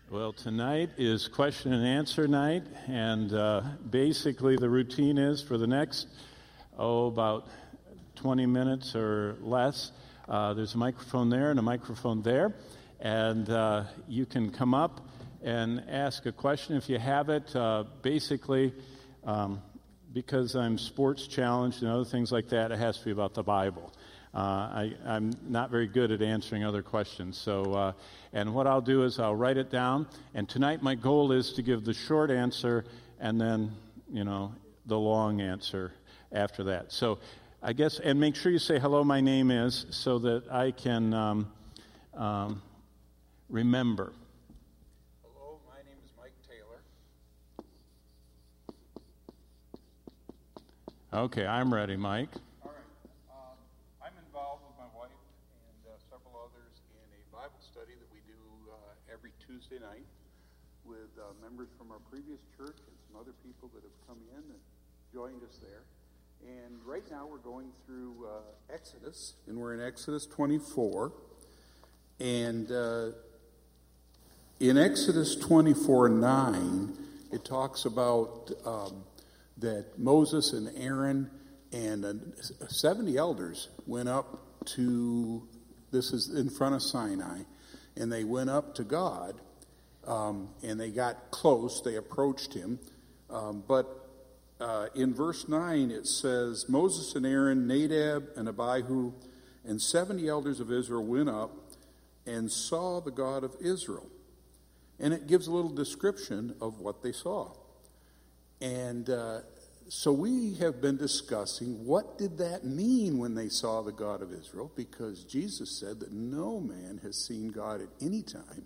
Well, tonight is question and answer night, and basically the routine is for the next, about 20 minutes or less, there's a microphone there and a microphone there, and you can come up and ask a question if you have it. Basically, because I'm sports challenged and other things like that, it has to be about the Bible. I'm not very good at answering other questions. So, and what I'll do is I'll write it down. And tonight my goal is to give the short answer and then, the long answer after that. So I guess, and make sure you say, hello, my name is, so that I can remember. Hello, my name is Mike Taylor. Okay, I'm ready, Mike. Every Tuesday night with members from our previous church and some other people that have come in and joined us there. And right now we're going through Exodus, and we're in Exodus 24. And in Exodus 24:9, it talks about that Moses and Aaron and 70 elders went up to, this is in front of Sinai, and they went up to God, and they got close. They approached him. But in verse 9, it says, Moses and Aaron, Nadab and Abihu, and 70 elders of Israel went up and saw the God of Israel. And it gives a little description of what they saw. And so we have been discussing, what did that mean when they saw the God of Israel? Because Jesus said that no man has seen God at any time.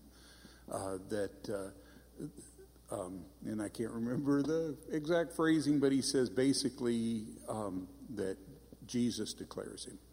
And I can't remember the exact phrasing, but he says basically that Jesus declares him.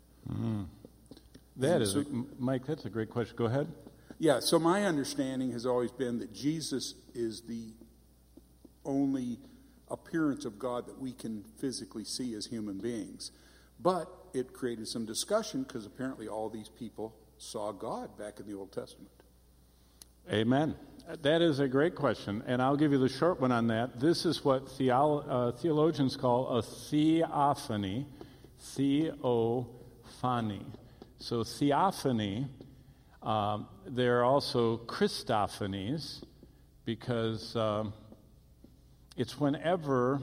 Mike, that's a great question. Go ahead. Yeah, so my understanding has always been that Jesus is the only appearance of God that we can physically see as human beings. But it created some discussion because apparently all these people saw God back in the Old Testament. Amen. That is a great question, and I'll give you the short one on that. This is what theologians call a theophany. Theophany. So theophany, there are also Christophanies, because it's whenever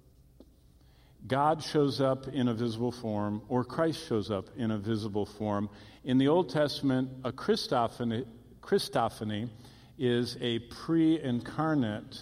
God shows up in a visible form or Christ shows up in a visible form. In the Old Testament, a Christophany is a pre-incarnate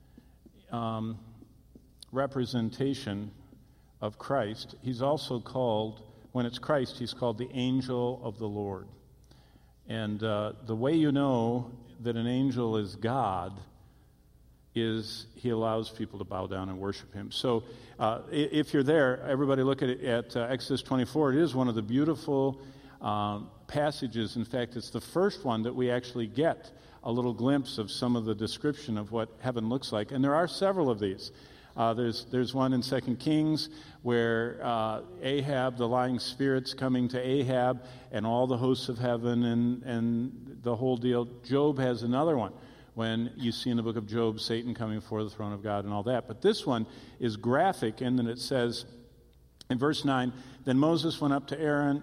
representation of Christ. He's also called, when it's Christ, he's called the angel of the Lord. And the way you know that an angel is God is he allows people to bow down and worship him. So if you're there, everybody look at Exodus 24. It is one of the beautiful passages. In fact, it's the first one that we actually get a little glimpse of some of the description of what heaven looks like. And there are several of these. There's one in 2 Kings where Ahab, the lying spirit's coming to Ahab, and all the hosts of heaven and the whole deal. Job has another one, when you see in the book of Job Satan coming before the throne of God and all that. But this one is graphic in that it says in verse 9, then Moses went up,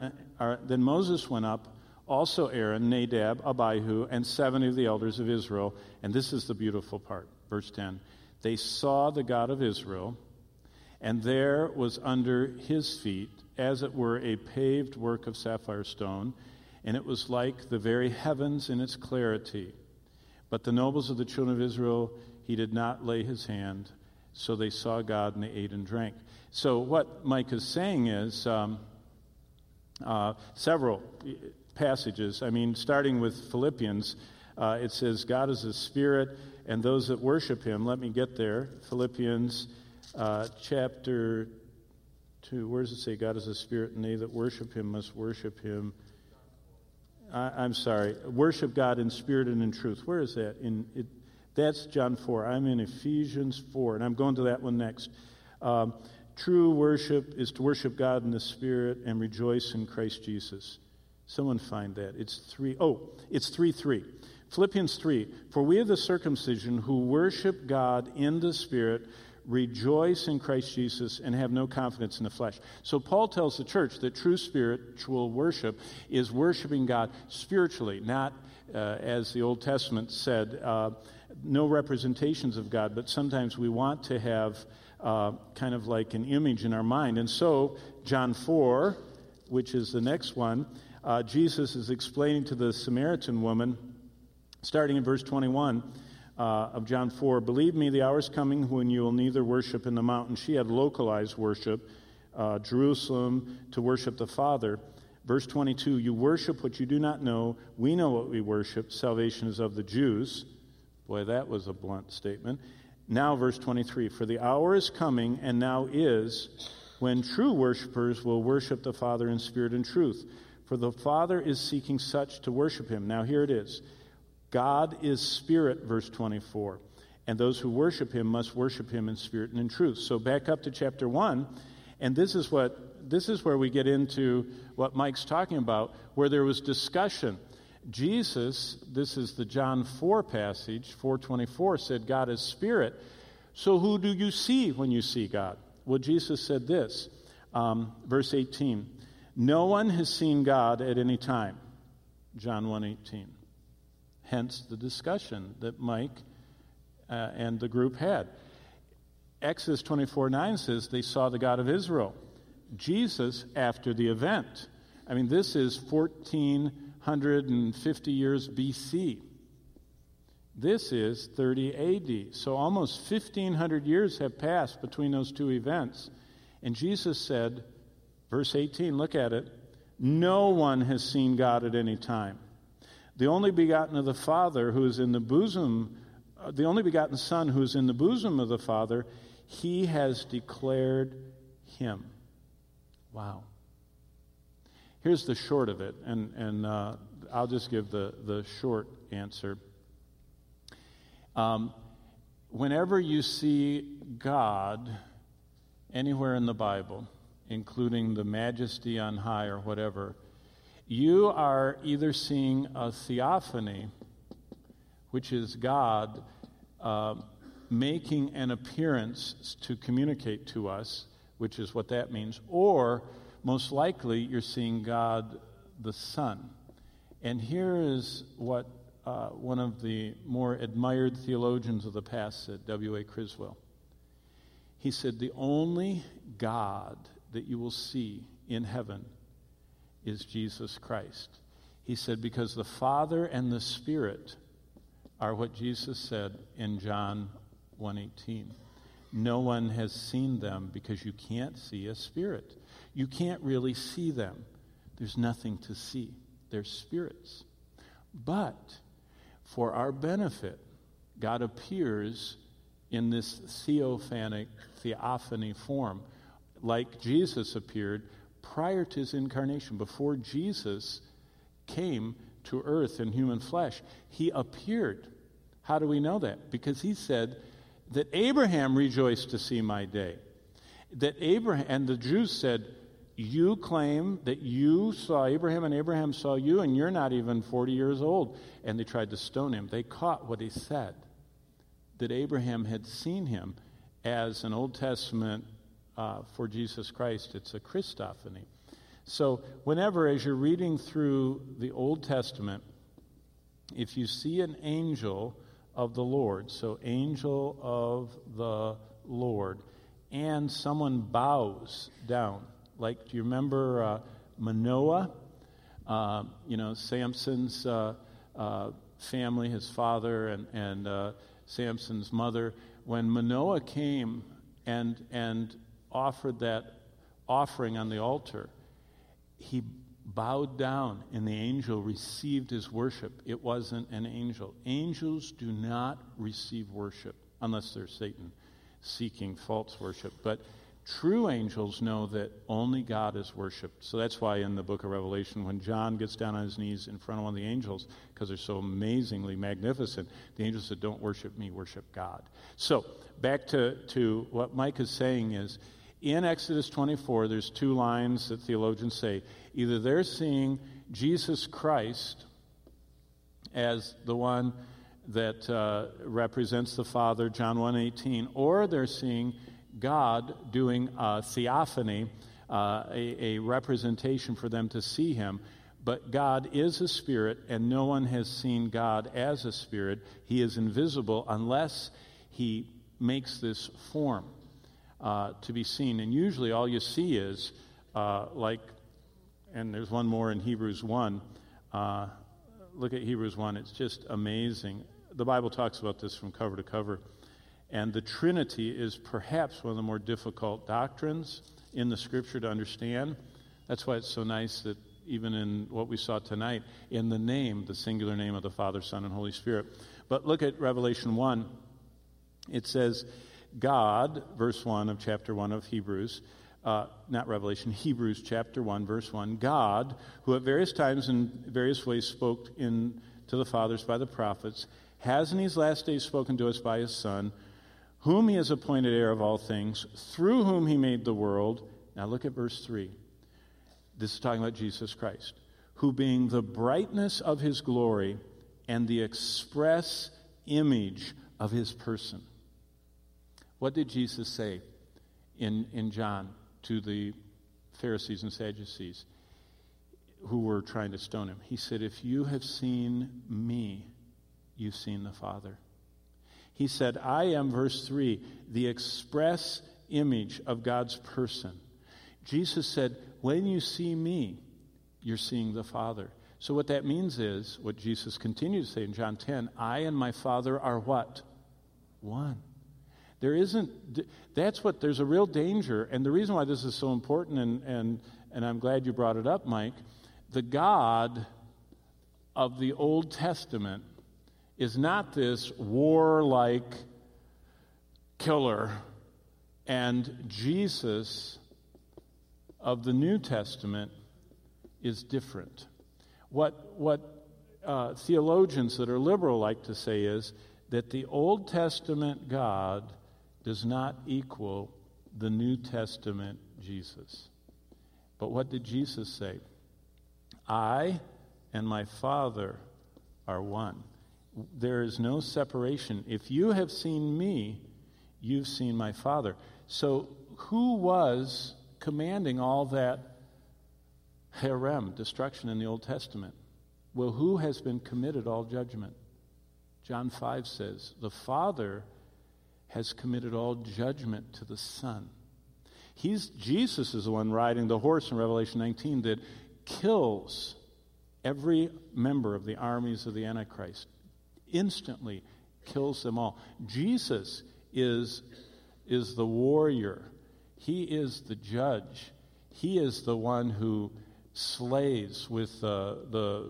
also Aaron, Nadab, Abihu, and 70 of the elders of Israel. And this is the beautiful part, verse 10. They saw the God of Israel, and there was under his feet, as it were, a paved work of sapphire stone, and it was like the very heavens in its clarity. But the nobles of the children of Israel, he did not lay his hand. So they saw God, and they ate and drank. So what Mike is saying is several passages. I mean, starting with Philippians, it says, God is a spirit, and those that worship him. Let me get there. Philippians chapter 2. Where does it say God is a spirit, and they that worship him must worship him? I'm sorry. Worship God in spirit and in truth. Where is that? That's John 4. I'm in Ephesians 4, and I'm going to that one next. True worship is to worship God in the spirit and rejoice in Christ Jesus. Someone find that. It's 3:3. Philippians 3, for we of the circumcision who worship God in the Spirit rejoice in Christ Jesus and have no confidence in the flesh. So Paul tells the church that true spiritual worship is worshiping God spiritually, not, as the Old Testament said, no representations of God, but sometimes we want to have kind of like an image in our mind. And so, John 4, which is the next one, Jesus is explaining to the Samaritan woman, starting in verse 21 of John 4, believe me, the hour is coming when you will neither worship in the mountain. She had localized worship, Jerusalem, to worship the Father. Verse 22, you worship what you do not know. We know what we worship. Salvation is of the Jews. Boy, that was a blunt statement. Now, verse 23, for the hour is coming, and now is, when true worshipers will worship the Father in spirit and truth. For the Father is seeking such to worship him. Now, here it is. God is spirit, verse 24, and those who worship him must worship him in spirit and in truth. So back up to chapter 1, and this is where we get into what Mike's talking about, where there was discussion. Jesus, this is the John 4 passage, 4:24, said God is spirit. So who do you see when you see God? Well, Jesus said this, verse 18, no one has seen God at any time, John 1:18. Hence the discussion that Mike and the group had. Exodus 24:9 says they saw the God of Israel. Jesus after the event. I mean, this is 1450 years BC. This is 30 AD. So almost 1,500 years have passed between those two events. And Jesus said, verse 18, look at it, no one has seen God at any time. The only begotten of the Father who is in the bosom, the only begotten Son who is in the bosom of the Father, he has declared him. Wow. Here's the short of it, and I'll just give the short answer. Whenever you see God anywhere in the Bible, including the majesty on high or whatever, you are either seeing a theophany, which is God making an appearance to communicate to us, which is what that means, or most likely you're seeing God the Son. And here is what one of the more admired theologians of the past said, W.A. Criswell. He said, the only God that you will see in heaven is Jesus Christ. He said, because the Father and the Spirit are what Jesus said in John 1:18. No one has seen them because you can't see a spirit. You can't really see them. There's nothing to see. They're spirits. But for our benefit, God appears in this theophany form, like Jesus appeared prior to his incarnation. Before Jesus came to earth in human flesh, he appeared. How do we know that? Because he said that Abraham rejoiced to see my day. That Abraham, and the Jews said, you claim that you saw Abraham and Abraham saw you, and you're not even 40 years old. And they tried to stone him. They caught what he said, that Abraham had seen him as an Old Testament for Jesus Christ. It's a Christophany. So whenever, as you're reading through the Old Testament, if you see an angel of the Lord, so angel of the Lord, and someone bows down, like, do you remember Manoah? Samson's family, his father and Samson's mother. When Manoah came and offered that offering on the altar, he bowed down, and the angel received his worship. It wasn't an angel. Angels do not receive worship unless they're Satan seeking false worship. But true angels know that only God is worshipped. So that's why in the book of Revelation, when John gets down on his knees in front of one of the angels, because they're so amazingly magnificent, the angel said, don't worship me, worship God. So back to what Mike is saying is, in Exodus 24, there's two lines that theologians say. Either they're seeing Jesus Christ as the one that represents the Father, John 1:18, or they're seeing God doing a theophany, a representation for them to see him. But God is a spirit, and no one has seen God as a spirit. He is invisible unless he makes this form to be seen. And usually all you see is and there's one more in Hebrews 1. Look at Hebrews 1. It's just amazing. The Bible talks about this from cover to cover. And the Trinity is perhaps one of the more difficult doctrines in the Scripture to understand. That's why it's so nice that even in what we saw tonight, in the name, the singular name of the Father, Son, and Holy Spirit. But look at Revelation 1. It says, God, verse 1 of chapter 1 of Hebrews, not Revelation, Hebrews chapter 1, verse 1, God, who at various times and various ways spoke to the fathers by the prophets, has in these last days spoken to us by his Son, whom he has appointed heir of all things, through whom he made the world. Now look at verse 3. This is talking about Jesus Christ, who being the brightness of his glory and the express image of his person. What did Jesus say in John to the Pharisees and Sadducees who were trying to stone him? He said, if you have seen me, you've seen the Father. He said, I am, verse 3, the express image of God's person. Jesus said, when you see me, you're seeing the Father. So what that means is, what Jesus continues to say in John 10, I and my Father are what? One. There's a real danger, and the reason why this is so important, and I'm glad you brought it up, Mike, the God of the Old Testament is not this warlike killer, and Jesus of the New Testament is different. What theologians that are liberal like to say is that the Old Testament God does not equal the New Testament Jesus. But what did Jesus say? I and my Father are one. There is no separation. If you have seen me, you've seen my Father. So who was commanding all that herem, destruction in the Old Testament? Well, who has been committed all judgment? John 5 says, the Father has committed all judgment to the Son. Jesus is the one riding the horse in Revelation 19 that kills every member of the armies of the Antichrist. Instantly kills them all. Jesus is the warrior. He is the judge. He is the one who slays with the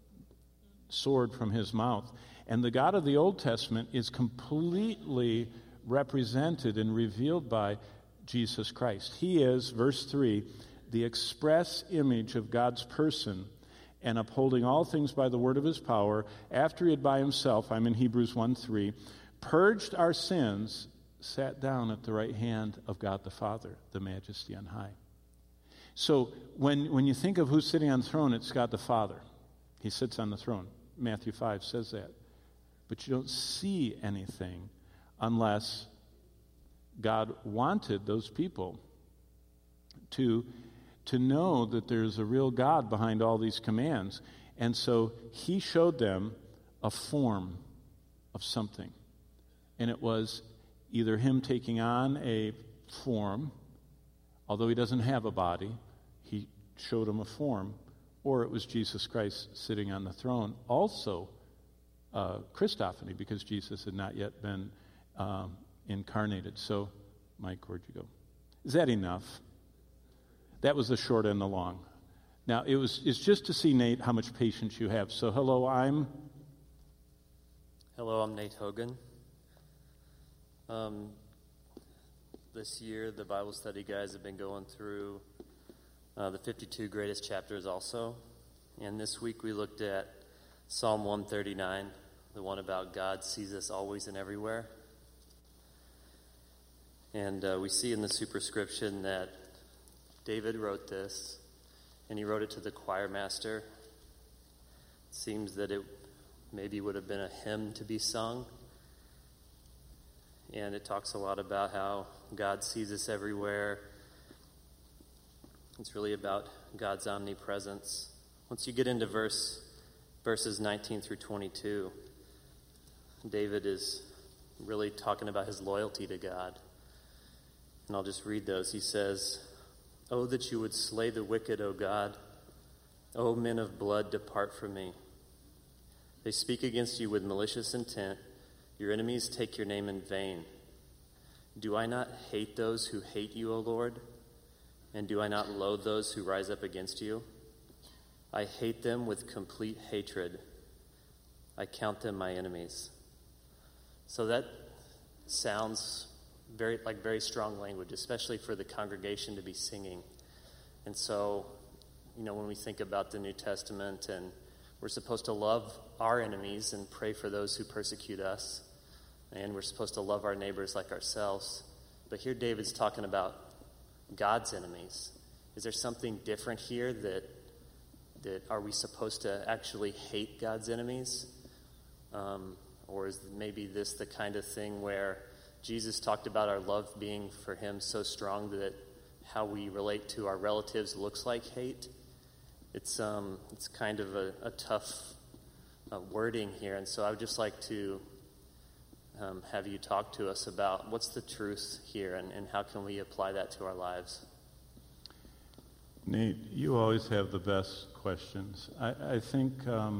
sword from his mouth. And the God of the Old Testament is completely represented and revealed by Jesus Christ. He is, verse 3, the express image of God's person, and upholding all things by the word of his power, after he had by himself, I'm in Hebrews 1:3, purged our sins, sat down at the right hand of God the Father, the Majesty on high. So when you think of who's sitting on the throne, it's God the Father. He sits on the throne. Matthew 5 says that. But you don't see anything unless God wanted those people to know that there's a real God behind all these commands. And so he showed them a form of something. And it was either him taking on a form, although he doesn't have a body, he showed them a form, or it was Jesus Christ sitting on the throne. Also, Christophany, because Jesus had not yet been incarnated. So, Mike, where'd you go? Is that enough? That was the short and the long. Now, it's just to see, Nate, how much patience you have. So, hello, I'm Nate Hogan. This year, the Bible study guys have been going through the 52 greatest chapters also. And this week we looked at Psalm 139, the one about God sees us always and everywhere. And we see in the superscription that David wrote this, and he wrote it to the choir master. It seems that it maybe would have been a hymn to be sung. And it talks a lot about how God sees us everywhere. It's really about God's omnipresence. Once you get into verses 19 through 22, David is really talking about his loyalty to God. And I'll just read those. He says, "Oh, that you would slay the wicked, O God. O men of blood, depart from me. They speak against you with malicious intent. Your enemies take your name in vain. Do I not hate those who hate you, O Lord? And do I not loathe those who rise up against you? I hate them with complete hatred. I count them my enemies." So that sounds very strong language, especially for the congregation to be singing. And so, when we think about the New Testament, and we're supposed to love our enemies and pray for those who persecute us, and we're supposed to love our neighbors like ourselves. But here David's talking about God's enemies. Is there something different here that are we supposed to actually hate God's enemies? Or is maybe this the kind of thing where Jesus talked about our love being for him so strong that how we relate to our relatives looks like hate? It's kind of a tough wording here. And so I would just like to have you talk to us about what's the truth here and how can we apply that to our lives. Nate, you always have the best questions. I think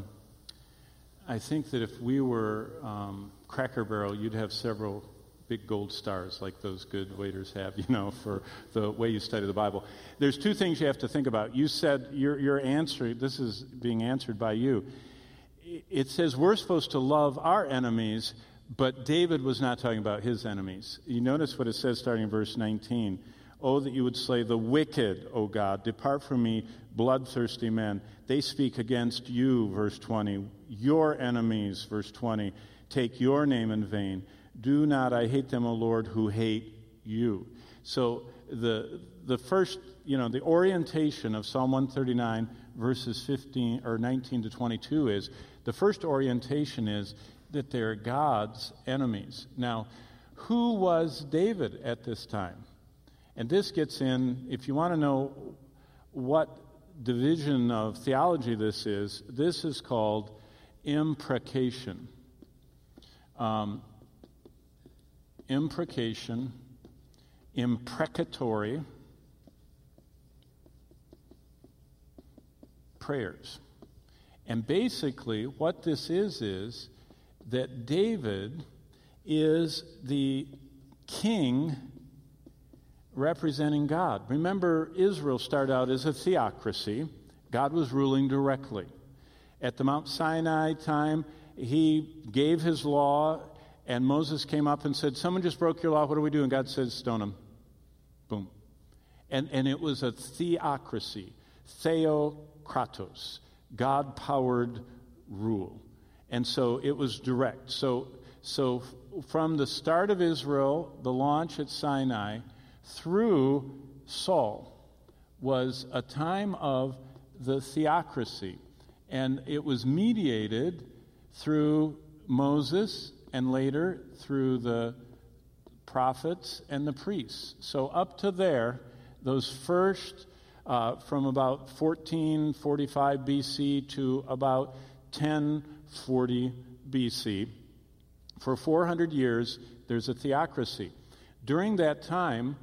that if we were Cracker Barrel, you'd have several big gold stars like those good waiters have, for the way you study the Bible. There's two things you have to think about. You said your answer, this is being answered by you. It says we're supposed to love our enemies, but David was not talking about his enemies. You notice what it says starting in verse 19. "Oh, that you would slay the wicked, O God. Depart from me, bloodthirsty men. They speak against you," verse 20. "Your enemies," verse 20, "take your name in vain. Do not, I hate them, O Lord, who hate you." So the first, the orientation of Psalm 139, verses 15 or 19 to 22 is, the first orientation is that they're God's enemies. Now, who was David at this time? And this gets in, if you want to know what division of theology this is called imprecation. Imprecation, imprecatory prayers. And basically what this is that David is the king representing God. Remember, Israel started out as a theocracy. God was ruling directly. At the Mount Sinai time, he gave his law, and Moses came up and said, "Someone just broke your law, what do we do?" And God said, "Stone him." Boom. And it was a theocracy, theokratos, God-powered rule. And so it was direct. So from the start of Israel, the launch at Sinai, through Saul, was a time of the theocracy. And it was mediated through Moses and later through the prophets and the priests. So up to there, those first, from about 1445 BC to about 1040 BC, for 400 years, there's a theocracy. During that time,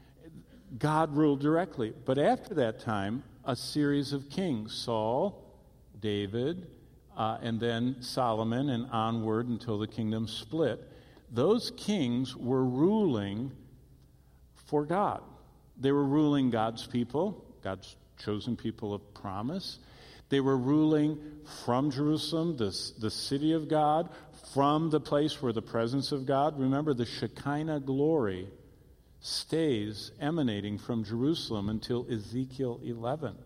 God ruled directly. But after that time, a series of kings, Saul, David, and then Solomon, and onward until the kingdom split. Those kings were ruling for God. They were ruling God's people, God's chosen people of promise. They were ruling from Jerusalem, the city of God, from the place where the presence of God. Remember, the Shekinah glory stays emanating from Jerusalem until Ezekiel 11.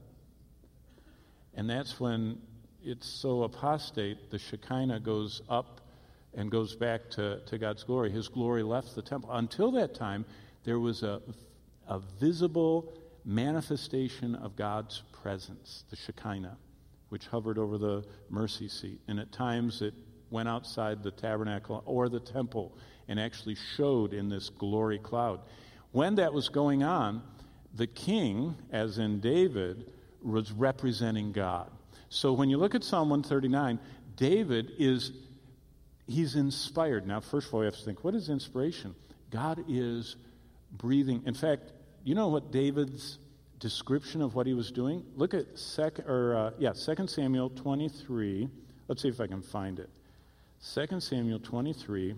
And that's when it's so apostate, the Shekinah goes up and goes back to God's glory. His glory left the temple. Until that time, there was a visible manifestation of God's presence, the Shekinah, which hovered over the mercy seat. And at times it went outside the tabernacle or the temple and actually showed in this glory cloud. When that was going on, the king, as in David, was representing God. So when you look at Psalm 139, David he's inspired. Now, first of all, you have to think, what is inspiration? God is breathing. In fact, you know what David's description of what he was doing? Look at 2 Samuel 23. Let's see if I can find it. 2 Samuel 23.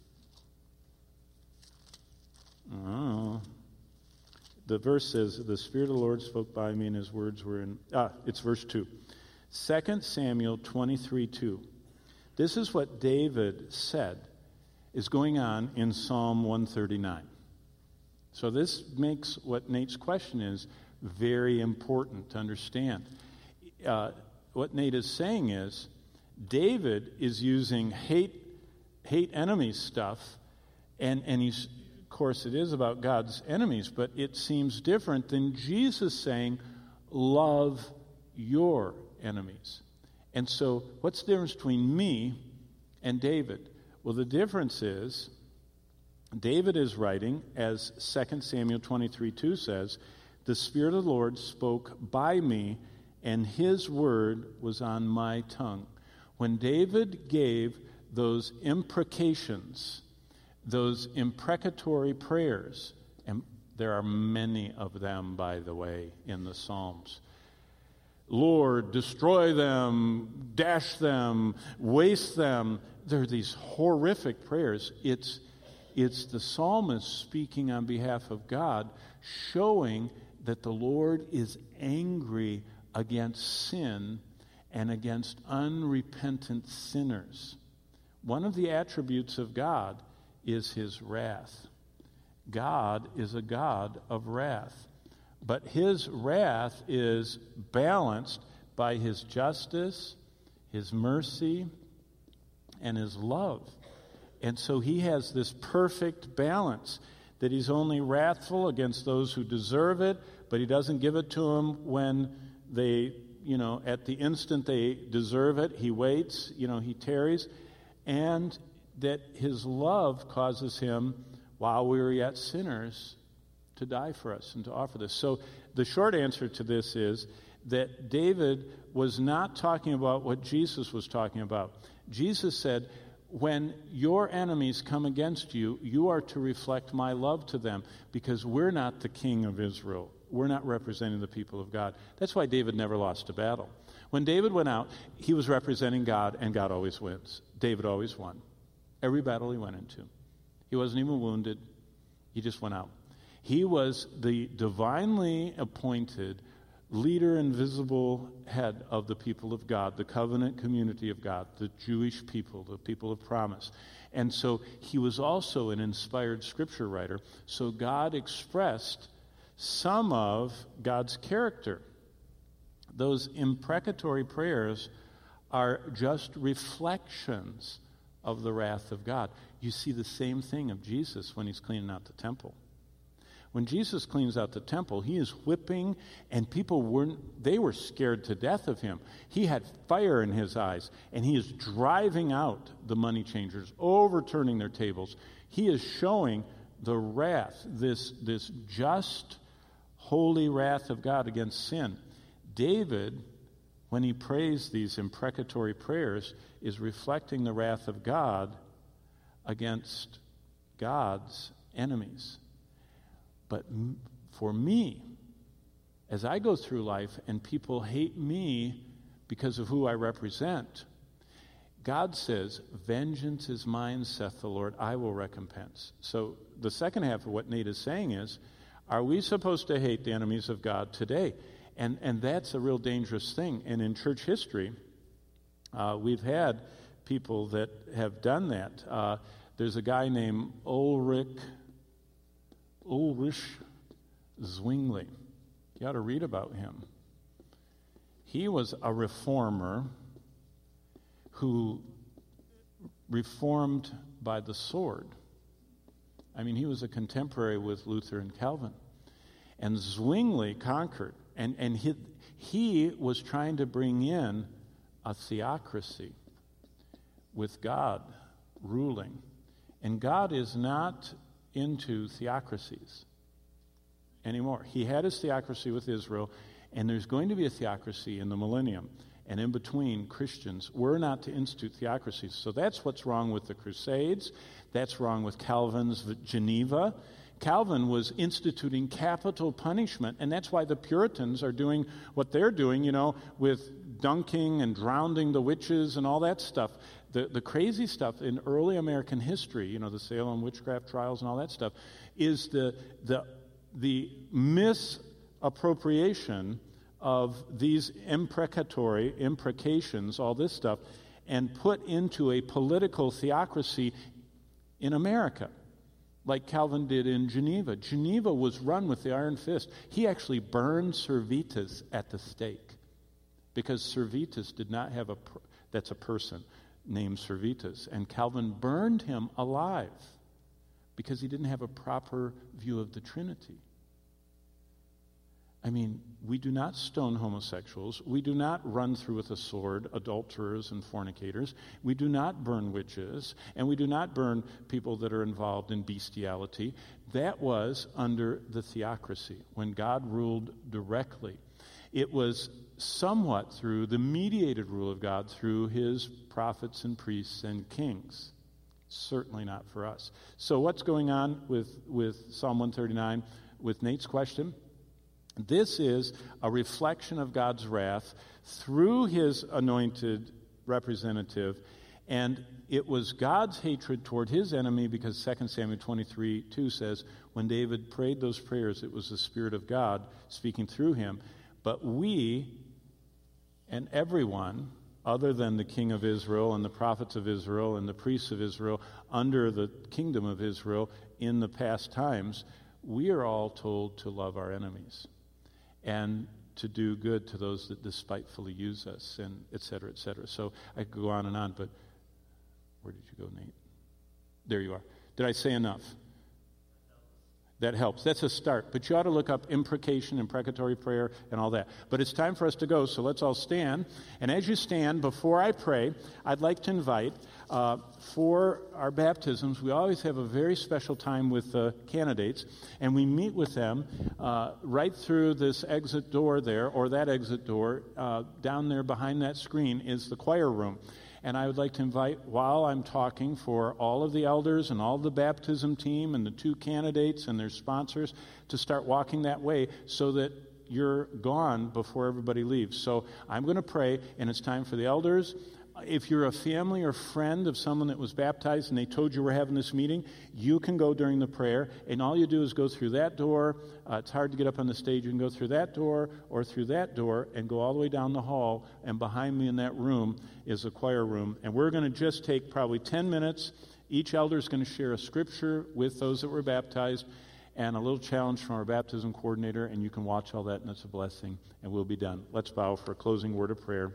The verse says, the Spirit of the Lord spoke by me, and his words were in... it's verse 2. 2 Samuel 23:2. This is what David said is going on in Psalm 139. So this makes what Nate's question is very important to understand. What Nate is saying is, David is using hate enemies stuff, and he's, of course, it is about God's enemies, but it seems different than Jesus saying, love your enemies. And so, what's the difference between me and David? Well, the difference is, David is writing, as 2 Samuel 23:2 says, the Spirit of the Lord spoke by me, and his word was on my tongue. When David gave those imprecations, those imprecatory prayers, and there are many of them, by the way, in the Psalms. Lord, destroy them, dash them, waste them. There are these horrific prayers. It's the psalmist speaking on behalf of God, showing that the Lord is angry against sin and against unrepentant sinners. One of the attributes of God is his wrath. God is a God of wrath. But his wrath is balanced by his justice, his mercy, and his love. And so he has this perfect balance, that he's only wrathful against those who deserve it, but he doesn't give it to them when they, at the instant they deserve it. He waits, he tarries. And that his love causes him, while we were yet sinners, to die for us and to offer this. So the short answer to this is that David was not talking about what Jesus was talking about. Jesus said, when your enemies come against you, you are to reflect my love to them, because we're not the king of Israel. We're not representing the people of God. That's why David never lost a battle. When David went out, he was representing God, and God always wins. David always won. Every battle he went into. He wasn't even wounded. He just went out. He was the divinely appointed leader and visible head of the people of God, the covenant community of God, the Jewish people, the people of promise. And so he was also an inspired scripture writer. So God expressed some of God's character. Those imprecatory prayers are just reflections of the wrath of God. You see the same thing of Jesus when he's cleaning out the temple. When Jesus cleans out the temple, he is whipping, and people were scared to death of him. He had fire in his eyes, and he is driving out the money changers, overturning their tables. He is showing the wrath, this just, holy wrath of God against sin. David, when he prays these imprecatory prayers, is reflecting the wrath of God against God's enemies. But for me, as I go through life and people hate me because of who I represent, God says, vengeance is mine, saith the Lord, I will recompense. So the second half of what Nate is saying is, are we supposed to hate the enemies of God today? And that's a real dangerous thing. And in church history, we've had people that have done that. There's a guy named Ulrich Zwingli. You ought to read about him. He was a reformer who reformed by the sword. I mean, he was a contemporary with Luther and Calvin. And Zwingli conquered. And He was trying to bring in a theocracy with God ruling. And God is not into theocracies anymore. He had his theocracy with Israel, and there's going to be a theocracy in the millennium. And in between, Christians, we're not to institute theocracies. So that's what's wrong with the Crusades. That's wrong with Calvin's Geneva. Calvin was instituting capital punishment, and that's why the Puritans are doing what they're doing, with dunking and drowning the witches and all that stuff. The crazy stuff in early American history, the Salem witchcraft trials and all that stuff, is the misappropriation of these imprecations, all this stuff, and put into a political theocracy in America, like Calvin did in Geneva. Geneva was run with the iron fist. He actually burned Servetus at the stake, because Servetus did not have that's a person named Servetus, and Calvin burned him alive because he didn't have a proper view of the Trinity. I mean, we do not stone homosexuals. We do not run through with a sword adulterers and fornicators. We do not burn witches, and we do not burn people that are involved in bestiality. That was under the theocracy, when God ruled directly. It was somewhat through the mediated rule of God through his prophets and priests and kings. Certainly not for us. So what's going on with Psalm 139, with Nate's question? This is a reflection of God's wrath through his anointed representative, and it was God's hatred toward his enemy, because 2 Samuel 23:2 says, when David prayed those prayers, it was the Spirit of God speaking through him. But we and everyone other than the king of Israel and the prophets of Israel and the priests of Israel under the kingdom of Israel in the past times, we are all told to love our enemies and to do good to those that despitefully use us, and et cetera, et cetera. So I could go on and on, but where did you go, Nate? There you are. Did I say enough? That helps. That's a start. But you ought to look up imprecation, imprecatory prayer, and all that. But it's time for us to go, so let's all stand. And as you stand, before I pray, I'd like to invite, for our baptisms, we always have a very special time with the candidates, and we meet with them right through this exit door there, or that exit door. Down there behind that screen is the choir room. And I would like to invite, while I'm talking, for all of the elders and all of the baptism team and the two candidates and their sponsors to start walking that way, so that you're gone before everybody leaves. So I'm going to pray, and it's time for the elders. If you're a family or friend of someone that was baptized and they told you we're having this meeting, you can go during the prayer, and all you do is go through that door. It's hard to get up on the stage. You can go through that door or through that door and go all the way down the hall, and behind me in that room is a choir room. And we're going to just take probably 10 minutes. Each elder is going to share a scripture with those that were baptized and a little challenge from our baptism coordinator, and you can watch all that, and it's a blessing, and we'll be done. Let's bow for a closing word of prayer.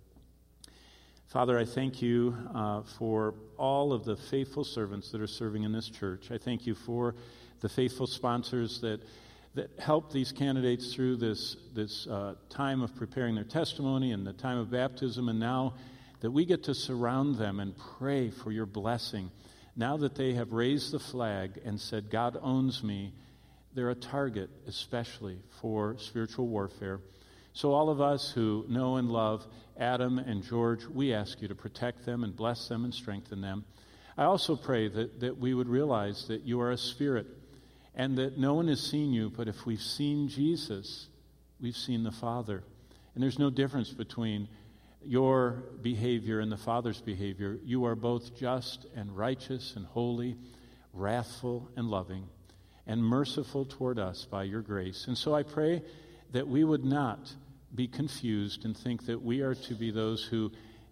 Father, I thank you for all of the faithful servants that are serving in this church. I thank you for the faithful sponsors that help these candidates through this time of preparing their testimony and the time of baptism, and now that we get to surround them and pray for your blessing. Now that they have raised the flag and said, God owns me, they're a target especially for spiritual warfare. So all of us who know and love Adam and George, we ask you to protect them and bless them and strengthen them. I also pray that we would realize that you are a spirit and that no one has seen you, but if we've seen Jesus, we've seen the Father. And there's no difference between your behavior and the Father's behavior. You are both just and righteous and holy, wrathful and loving, and merciful toward us by your grace. And so I pray that we would not be confused and think that we are to be those who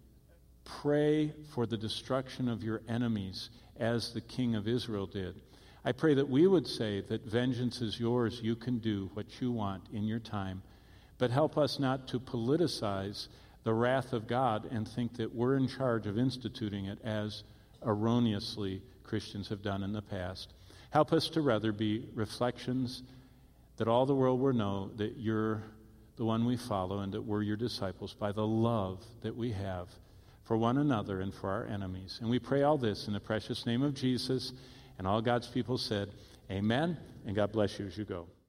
pray for the destruction of your enemies as the king of Israel did. I pray that we would say that vengeance is yours, you can do what you want in your time, but help us not to politicize the wrath of God and think that we're in charge of instituting it, as erroneously Christians have done in the past. Help us to rather be reflections that all the world will know that you're the one we follow, and that we're your disciples by the love that we have for one another and for our enemies. And we pray all this in the precious name of Jesus. And all God's people said, amen, and God bless you as you go.